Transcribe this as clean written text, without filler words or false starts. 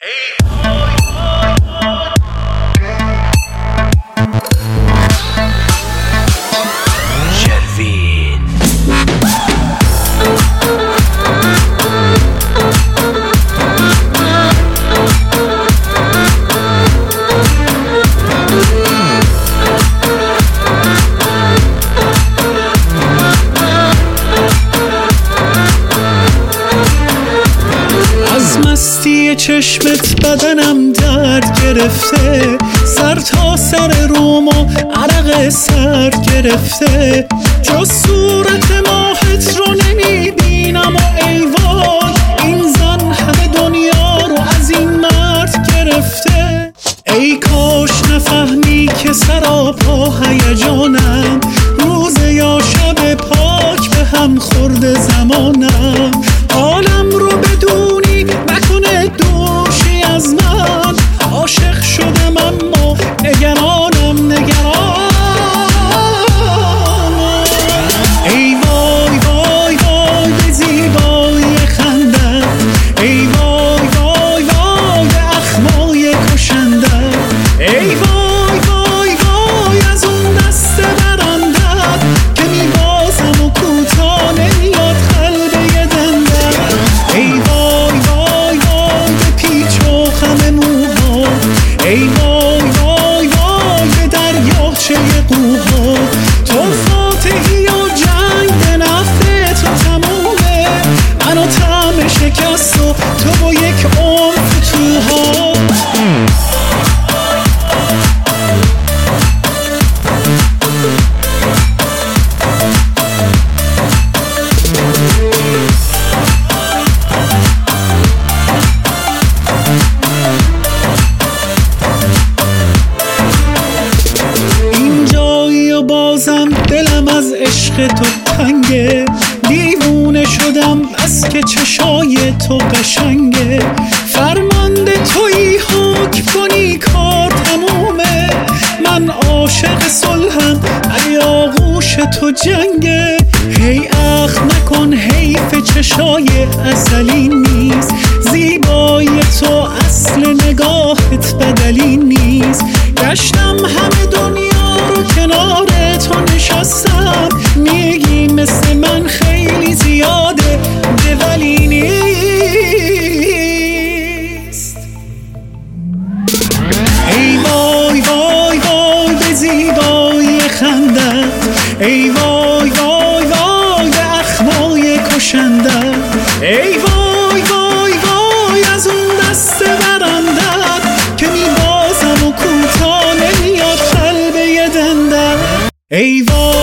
مستی چشمت بدنم درد گرفته، سر تا سر روم و عرق سرد گرفته، جز صورت ماهت رو نمیبینم و ای وای این زن همه دنیا رو از این مرد گرفته. ای کاش نفهمی که سراپا هیجانم، روز یا شب پاک به هم خورده زمانم، حالم رو بدونی نکنه دوشی از من، عاشق شدم اما نگرانم نگرانم. ای وای وای وای به زیبایی خنده، ای وای وای وای به اخمای کشنده، ای وای وای وای از اون دست برنده که میبازم و کوتا نمیاد قلبه دنده. ای وای وای وای به پیچ و خم موها، ای وای وای وای به دریاچه قوها، تو فاتحی و جنگ به نفع تو تمومه، منو طعم شکست و تو با یک عمر فتوها. بازم دلم از عشق تو تنگه، دیوونه شدم بس که چشای تو قشنگه، فرمانده تویی حکم کنی کار تمومه، من عاشق صلحم ولی آغوش تو جنگه. هی اخ نکن حیف چشای ازلی نیست، زیبایی تو اصل نگاهت بدلی نیست، گشتم همه دنیا رو کنار تو نشستم، میگی مثل من خیلی زیاده ده ولی نیست. ای وای وای وای به زیبایی خنده، ای وای وای وای به اخمای کشنده، ای وای وای وای از اون دست برنده که میبازم و کوتا نمیاد قلبه دنده. ای وای